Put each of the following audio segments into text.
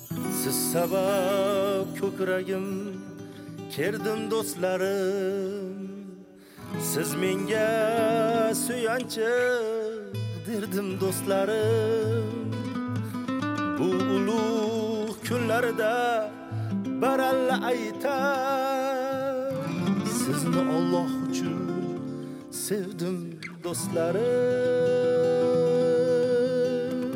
Siz sabab ko'kragim kerdim do'stlarim, siz menga suyanchiq derdim do'stlarim. Bu ulug' kunlarda baralla aytar, sizni Alloh uchun sevdim do'stlarim.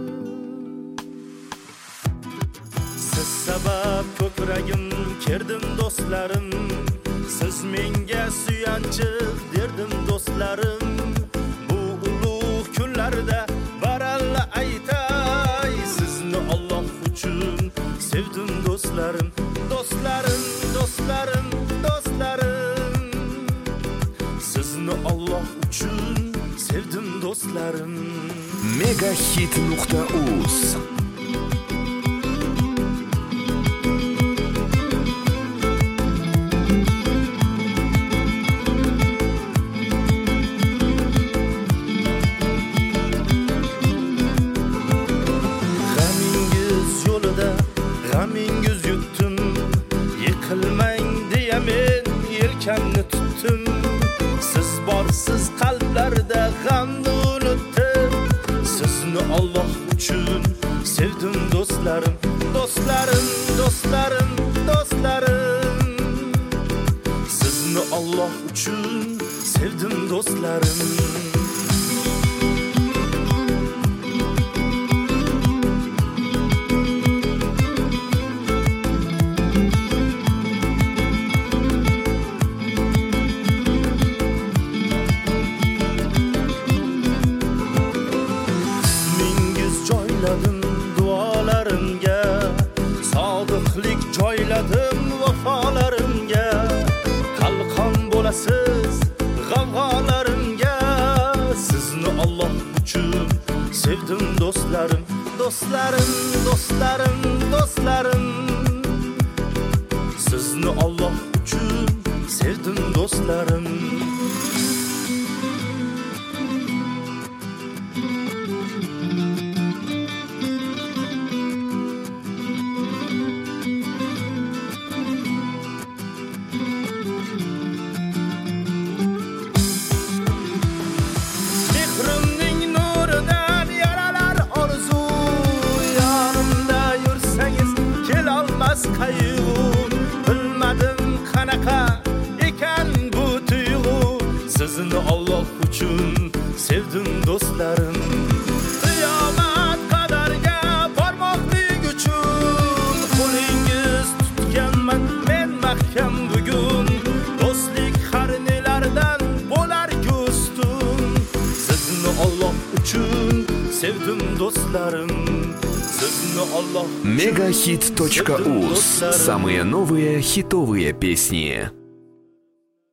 Siz sabab ko'kragim kerdim do'stlarim, siz menga suyanchiq derdim do'stlarim. Bu ulug' kunlarda baralla aytay, sizni Alloh uchun sevdim do'stlarim. Do'stlarim, do'stlarim, do'stlarim, sizni Alloh uchun sevdim do'stlarim. Megahit.uz G'amingiz yutdim, yiqilmang deya men yelkamni tutdim. Siz borsiz qalblarda g'amni unutdim, sizni Alloh uchun sevdim do'stlarim. Do'stlarim, do'stlarim, do'stlarim, sizni Alloh uchun sevdim do'stlarim. Duolarimga sodiqlik joyladim, vafolarimga qalqon bo'lasiz g'avg'olarimga. Sizni Alloh uchun sevdim do'stlarim. Do'stlarim, do'stlarim, do'stlarim, sizni Alloh uchun sevdim do'stlarim. Qayg'u bilmadim qanaqa ekan bu tuyg'u, sizni Alloh uchun sevdim do'stlarim. Qiyomat qadarga bormoqlik uchun qo'lingiz tutganman men mahkam bugun. Do'stlik har nelardan bo'lar ustun, sizni Alloh uchun sevdim do'stlarim. Megahit.uz. Самые новые хитовые песни.